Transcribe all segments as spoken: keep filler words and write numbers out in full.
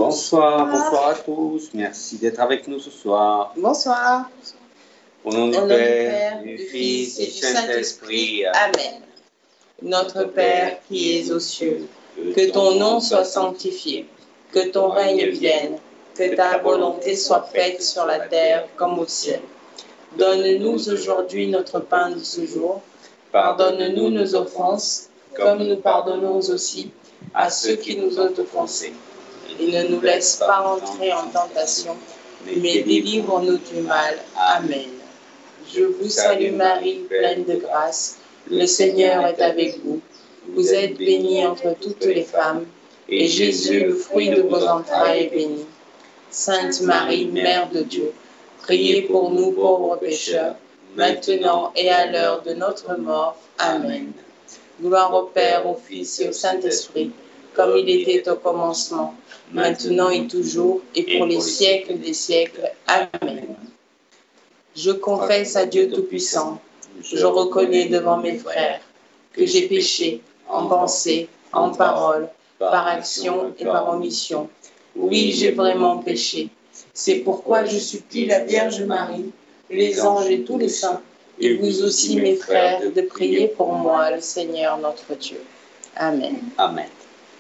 Bonsoir, bonsoir à tous. Merci d'être avec nous ce soir. Bonsoir. Au nom du Au nom Père, du du Père, Fils et du Saint-Esprit. Amen. Notre Père qui es aux cieux, que ton nom soit sanctifié, que ton règne vienne, que ta volonté soit faite sur la terre comme au ciel. Donne-nous aujourd'hui notre pain de ce jour. Pardonne-nous nos offenses, comme nous pardonnons aussi à ceux qui nous ont offensés. Et ne nous laisse pas entrer en tentation, mais délivre-nous du mal. Amen. Je vous salue Marie, pleine de grâce. Le Seigneur est avec vous. Vous êtes bénie entre toutes les femmes, et Jésus, le fruit de vos entrailles, est béni. Sainte Marie, Mère de Dieu, priez pour nous pauvres pécheurs, maintenant et à l'heure de notre mort. Amen. Gloire au Père, au Fils et au Saint-Esprit, comme il était au commencement, maintenant et toujours, et pour les siècles des siècles. Amen. Je confesse à Dieu Tout-Puissant, je reconnais devant mes frères que j'ai péché en pensée, en parole, par action et par omission. Oui, j'ai vraiment péché. C'est pourquoi je supplie la Vierge Marie, les anges et tous les saints, et vous aussi mes frères, de prier pour moi, le Seigneur notre Dieu. Amen. Amen.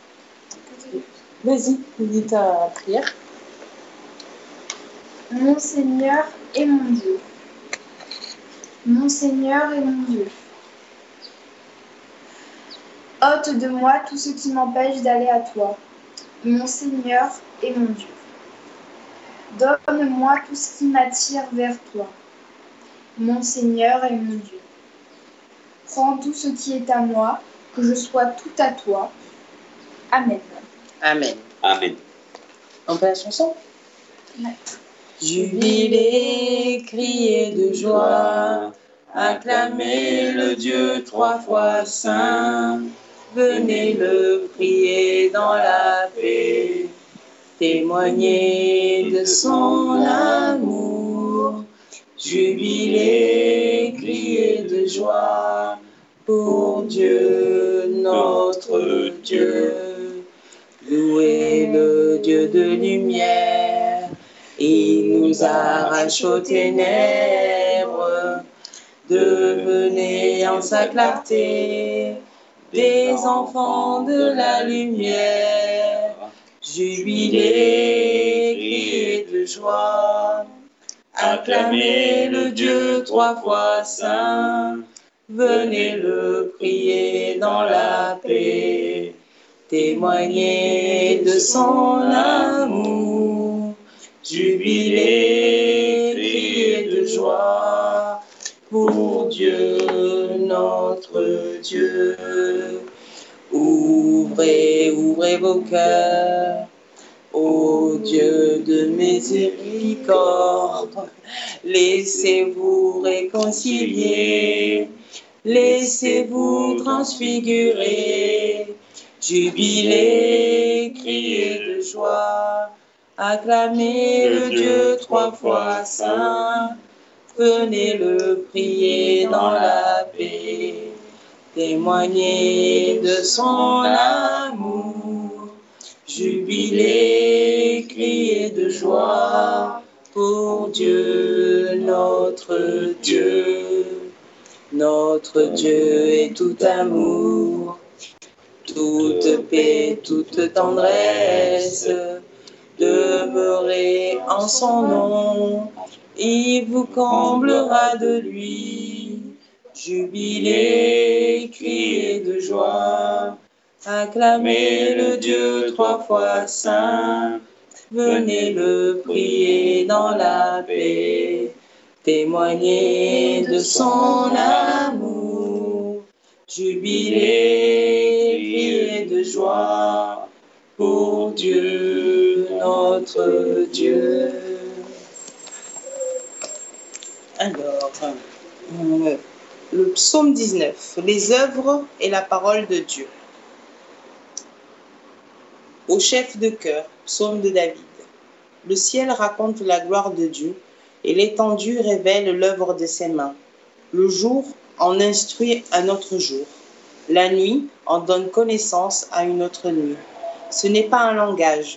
Vas-y, dis ta prière. Mon Seigneur et mon Dieu. Mon Seigneur et mon Dieu. Ôte de moi tout ce qui m'empêche d'aller à toi. Mon Seigneur et mon Dieu. Donne-moi tout ce qui m'attire vers toi. Mon Seigneur et mon Dieu. Prends tout ce qui est à moi, que je sois tout à toi. Amen. Amen. Amen. On peut la chanson? Ouais. Jubilez, criez de joie, acclamez le Dieu trois fois saint. Venez le prier dans la paix, témoignez de son amour. Jubilez, criez de joie pour Dieu, notre Dieu. Louez le Dieu de lumière, il nous arrache aux ténèbres. Devenez en sa clarté des enfants de la lumière. Jubilez, criez de joie, acclamez le Dieu trois fois saint. Venez le prier dans la paix, témoignez de son amour. Jubilez, criez de joie pour Dieu, notre Dieu. Ouvrez, ouvrez vos cœurs, ô Dieu de miséricorde. Laissez-vous réconcilier, laissez-vous transfigurer. Jubilez, criez de joie, acclamez le Dieu trois fois saint. Venez le prier dans la paix, témoignez de son amour. Jubilez, criez de joie pour Dieu, notre Dieu. Notre Dieu est tout amour, toute paix, toute tendresse. Demeurez en son nom, il vous comblera de lui. Jubilez, criez de joie, acclamez le Dieu trois fois saint. Venez le prier dans la paix, témoignez de son amour. Jubilez, criez de joie pour Dieu, notre Dieu. Alors, euh, le psaume dix-neuf, les œuvres et la parole de Dieu. Au chef de chœur, psaume de David. Le ciel raconte la gloire de Dieu et l'étendue révèle l'œuvre de ses mains. Le jour en instruit un autre jour. La nuit en donne connaissance à une autre nuit. Ce n'est pas un langage,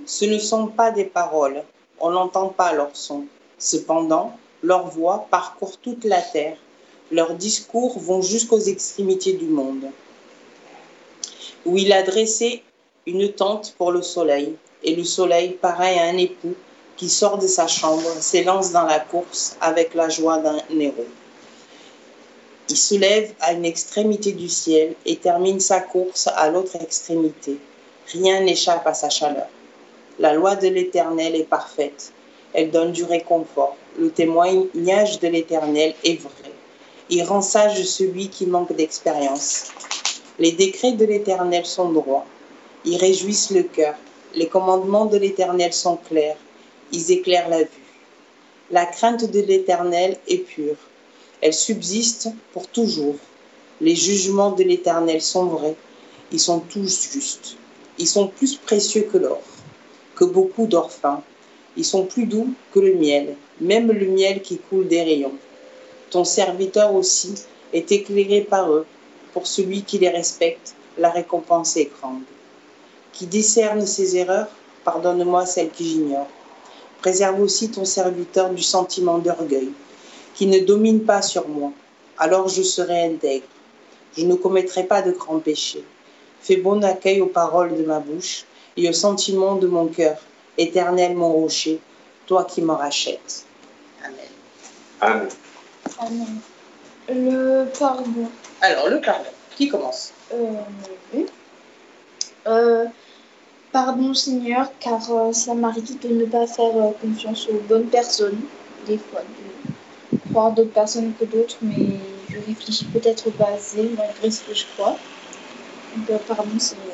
Ce ne sont pas des paroles, on n'entend pas leur son. Cependant, leur voix parcourt toute la terre. Leurs discours vont jusqu'aux extrémités du monde. Où il a dressé une tente pour le soleil, et le soleil, pareil à un époux qui sort de sa chambre, s'élance dans la course avec la joie d'un héros. Il se lève à une extrémité du ciel et termine sa course à l'autre extrémité. Rien n'échappe à sa chaleur. La loi de l'Éternel est parfaite. Elle donne du réconfort. Le témoignage de l'Éternel est vrai. Il rend sage celui qui manque d'expérience. Les décrets de l'Éternel sont droits. Ils réjouissent le cœur. Les commandements de l'Éternel sont clairs. Ils éclairent la vue. La crainte de l'Éternel est pure. Elle subsiste pour toujours. Les jugements de l'Éternel sont vrais. Ils sont tous justes. Ils sont plus précieux que l'or, que beaucoup d'or fin. Ils sont plus doux que le miel, même le miel qui coule des rayons. Ton serviteur aussi est éclairé par eux. Pour celui qui les respecte, la récompense est grande. Qui discerne ses erreurs, pardonne-moi celles que j'ignore. Préserve aussi ton serviteur du sentiment d'orgueil, qui ne domine pas sur moi. Alors je serai intègre. Je ne commettrai pas de grands péchés. Fais bon accueil aux paroles de ma bouche et aux sentiments de mon cœur. Éternel mon rocher, toi qui me rachètes. Amen. Amen. Amen. Le pardon. Alors, le pardon. Qui commence? Euh, oui. Euh, pardon Seigneur, car euh, ça m'arrive de ne pas faire euh, confiance aux bonnes personnes, des fois de croire d'autres personnes que d'autres, mais je réfléchis peut-être pas assez malgré ce que je crois. Donc, euh, pardon Seigneur.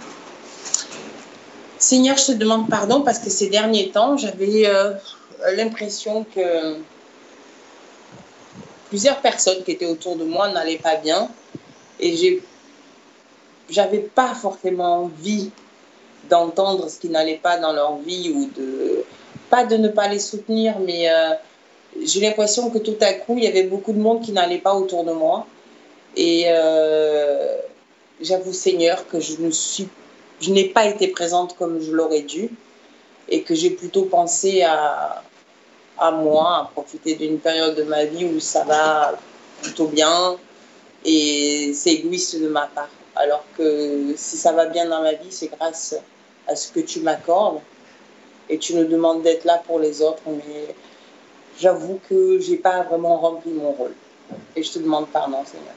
Seigneur, je te demande pardon parce que ces derniers temps, j'avais euh, l'impression que plusieurs personnes qui étaient autour de moi n'allaient pas bien et j'ai, j'avais pas forcément envie d'entendre ce qui n'allait pas dans leur vie ou de, pas de ne pas les soutenir, mais euh, j'ai l'impression que tout à coup, il y avait beaucoup de monde qui n'allait pas autour de moi et euh, j'avoue Seigneur que je ne suis Je n'ai pas été présente comme je l'aurais dû et que j'ai plutôt pensé à, à moi, à profiter d'une période de ma vie où ça va plutôt bien et c'est égoïste de ma part. Alors que si ça va bien dans ma vie, c'est grâce à ce que tu m'accordes et tu nous demandes d'être là pour les autres. Mais j'avoue que je n'ai pas vraiment rempli mon rôle et je te demande pardon, Seigneur.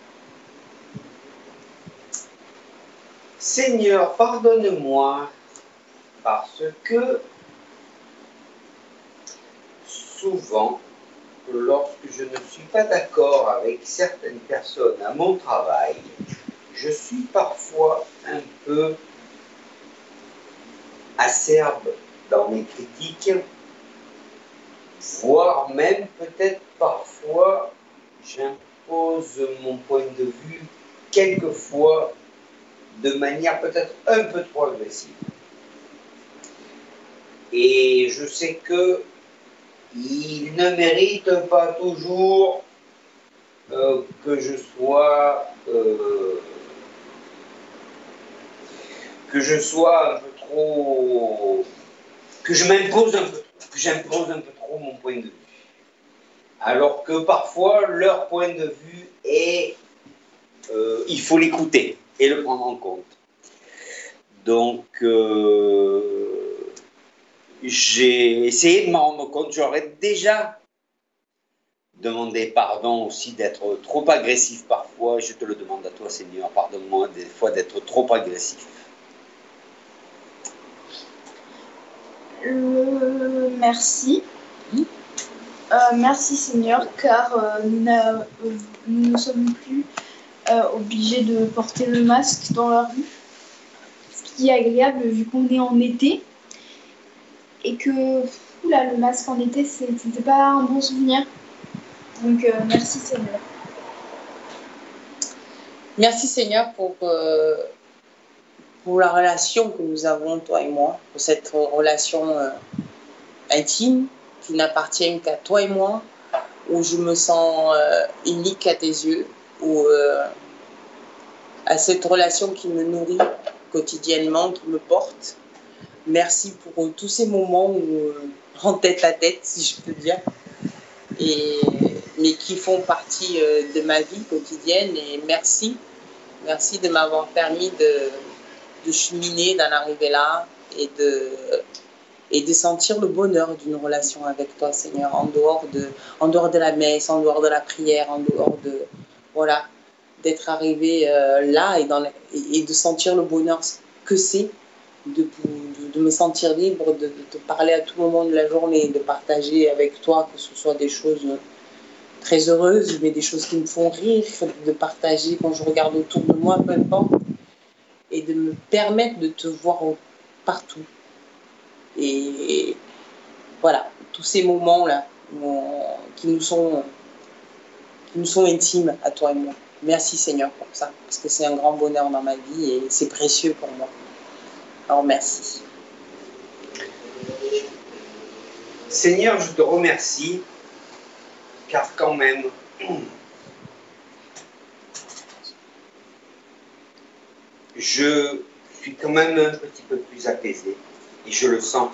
Seigneur, pardonne-moi parce que souvent, lorsque je ne suis pas d'accord avec certaines personnes à mon travail, je suis parfois un peu acerbe dans mes critiques, voire même peut-être parfois j'impose mon point de vue quelquefois de manière peut-être un peu trop agressive. Et je sais que il ne mérite pas toujours euh, que je sois euh, que je sois un peu trop, que je m'impose un peu, que j'impose un peu trop mon point de vue. Alors que parfois leur point de vue est, euh, il faut l'écouter et le prendre en compte. Donc, euh, j'ai essayé de m'en rendre compte. J'aurais déjà demandé pardon aussi d'être trop agressif parfois. Je te le demande à toi, Seigneur. Pardonne-moi des fois d'être trop agressif. Le merci. Euh, merci Seigneur, car euh, nous, nous ne sommes plus euh, obligés de porter le masque dans la rue, ce qui est agréable vu qu'on est en été et que oula, le masque en été c'était pas un bon souvenir. Donc euh, merci Seigneur. Merci Seigneur pour, euh, pour la relation que nous avons, toi et moi, pour cette relation euh, intime qui n'appartient qu'à toi et moi, où je me sens euh, unique à tes yeux, où euh, à cette relation qui me nourrit quotidiennement, qui me porte, merci pour tous ces moments où, en tête à tête, si je peux dire, et, mais qui font partie de ma vie quotidienne. Et merci, merci de m'avoir permis de, de cheminer, d'en arriver là et de, et de sentir le bonheur d'une relation avec toi, Seigneur, en dehors de, en dehors de la messe, en dehors de la prière, en dehors de, voilà, d'être arrivé euh, là et, dans la, et, et de sentir le bonheur que c'est de, de, de me sentir libre, de, de te parler à tout moment de la journée, de partager avec toi, que ce soit des choses très heureuses, mais des choses qui me font rire, de partager quand je regarde autour de moi, peu importe, et de me permettre de te voir partout. Et, et voilà, tous ces moments-là qui nous sont, qui nous sont intimes à toi et moi. Merci Seigneur pour ça, parce que c'est un grand bonheur dans ma vie et c'est précieux pour moi. Alors merci. Seigneur, je te remercie, car quand même, je suis quand même un petit peu plus apaisé, et je le sens.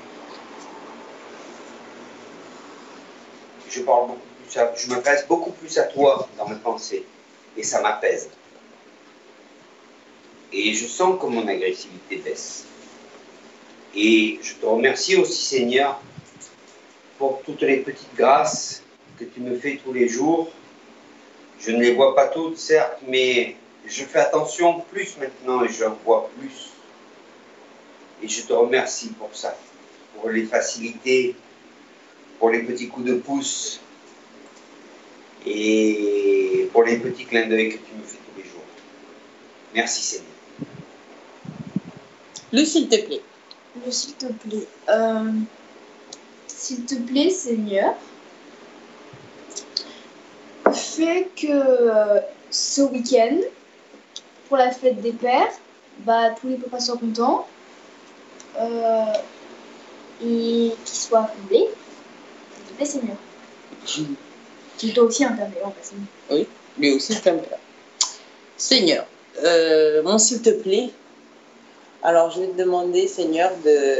Je parle beaucoup plus à, je m'adresse beaucoup plus à toi dans mes pensées, et ça m'apaise. Et je sens que mon agressivité baisse. Et je te remercie aussi, Seigneur, pour toutes les petites grâces que tu me fais tous les jours. Je ne les vois pas toutes, certes, mais je fais attention plus maintenant et j'en vois plus. Et je te remercie pour ça, pour les facilités, pour les petits coups de pouce et pour les petits clins d'œil que tu me fais tous les jours. Merci, Seigneur. Le s'il te plaît. Le s'il te plaît. Euh, s'il te plaît, Seigneur, fais que euh, ce week-end, pour la fête des pères, bah, tous les papas soient contents euh, et qu'ils soient comblés. S'il te plaît, Seigneur. Qui toi aussi un père, d'ailleurs, facilement. Oui, lui aussi c'est un père. Seigneur, euh, mon s'il te plaît, alors je vais te demander, Seigneur, de,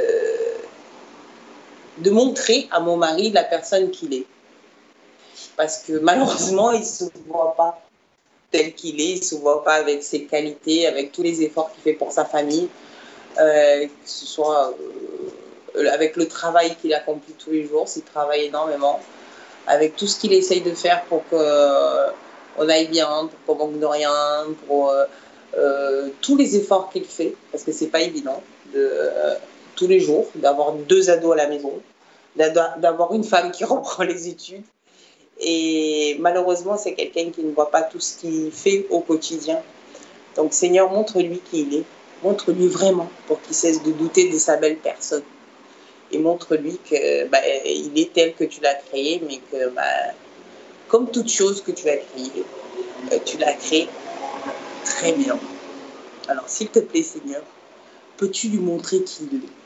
de montrer à mon mari la personne qu'il est. Parce que malheureusement, il ne se voit pas tel qu'il est, il ne se voit pas avec ses qualités, avec tous les efforts qu'il fait pour sa famille, euh, que ce soit euh, avec le travail qu'il accomplit tous les jours, s'il travaille énormément, avec tout ce qu'il essaye de faire pour qu'on euh, aille bien, pour qu'on manque de rien, pour euh, euh, tous les efforts qu'il fait, parce que c'est pas évident, de, euh, tous les jours, d'avoir deux ados à la maison, d'avoir une femme qui reprend les études. Et malheureusement, c'est quelqu'un qui ne voit pas tout ce qu'il fait au quotidien. Donc, Seigneur, montre-lui qui il est. Montre-lui vraiment pour qu'il cesse de douter de sa belle personne. Et montre-lui que bah, il est tel que tu l'as créé, mais que, bah, comme toute chose que tu as créée, euh, tu l'as créé très bien. Alors, s'il te plaît, Seigneur, peux-tu lui montrer qui il est?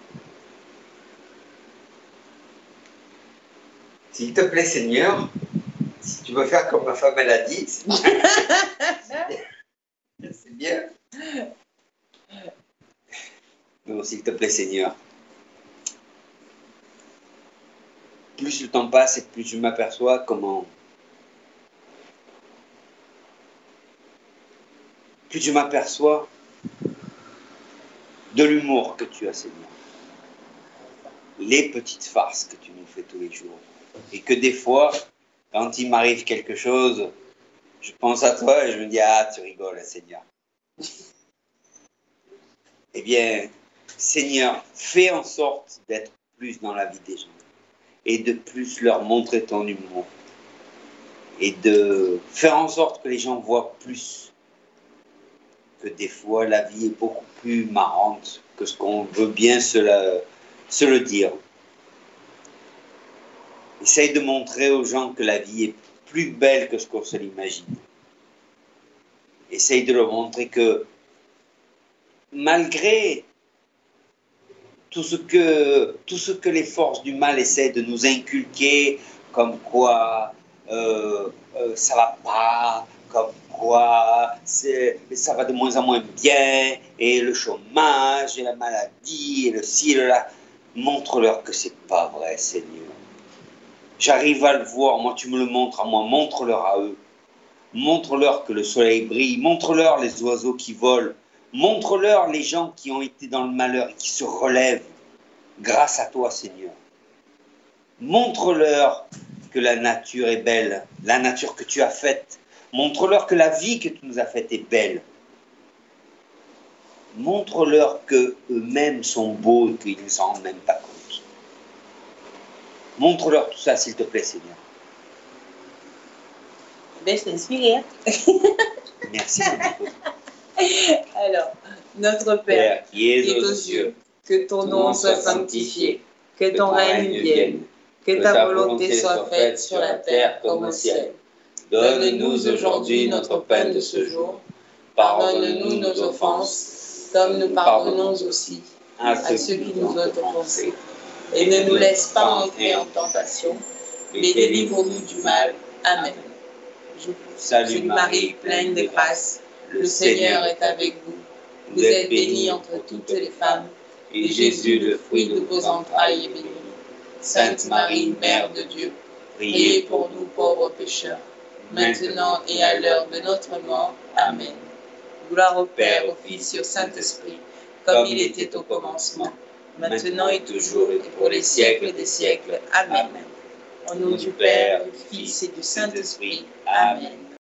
S'il te plaît, Seigneur, si tu veux faire comme ma femme, elle a dit, c'est bien. Non, s'il te plaît, Seigneur. Plus le temps passe et plus je m'aperçois comment... Plus je m'aperçois de l'humour que tu as, Seigneur. Les petites farces que tu nous fais tous les jours. Et que des fois, quand il m'arrive quelque chose, je pense à toi et je me dis, ah, tu rigoles, Seigneur. Eh bien, Seigneur, fais en sorte d'être plus dans la vie des gens et de plus leur montrer ton humour et de faire en sorte que les gens voient plus que des fois la vie est beaucoup plus marrante que ce qu'on veut bien se, la, se le dire. Essaye de montrer aux gens que la vie est plus belle que ce qu'on se l'imagine. Essaye de leur montrer que malgré tout ce que, tout ce que les forces du mal essaient de nous inculquer, comme quoi euh, euh, ça va pas, comme quoi ça va de moins en moins bien, et le chômage, et la maladie, et le ci, et le là. Montre-leur que c'est pas vrai, Seigneur. J'arrive à le voir, moi tu me le montres à moi, montre-leur à eux. Montre-leur que le soleil brille, montre-leur les oiseaux qui volent, montre-leur les gens qui ont été dans le malheur et qui se relèvent grâce à toi, Seigneur. Montre-leur que la nature est belle, la nature que tu as faite. Montre-leur que la vie que tu nous as faite est belle. Montre-leur qu'eux-mêmes sont beaux et qu'ils ne s'en rendent même pas compte. Montre-leur tout ça, s'il te plaît, Seigneur. Laisse l'inspirer. Merci. Alors, notre Père, qui est aux cieux, que ton nom soit sanctifié, que ton règne vienne, que ta volonté soit faite sur la terre comme au ciel. Donne-nous aujourd'hui notre pain de ce jour. Pardonne-nous nos offenses, comme nous pardonnons aussi à ceux qui nous ont offensés. Et ne nous laisse pas entrer en tentation, mais délivre-nous du mal. Amen. Je vous salue Marie, pleine de grâce. Le Seigneur est avec vous. Vous êtes bénie entre toutes les femmes, et Jésus, le fruit de vos entrailles, est béni. Sainte Marie, Mère de Dieu, priez pour nous pauvres pécheurs, maintenant et à l'heure de notre mort. Amen. Gloire au Père, au Fils et au Saint-Esprit, comme il était au commencement, maintenant et toujours, et pour les siècles des siècles. Amen. Au nom du Père, du Fils et du Saint-Esprit. Amen.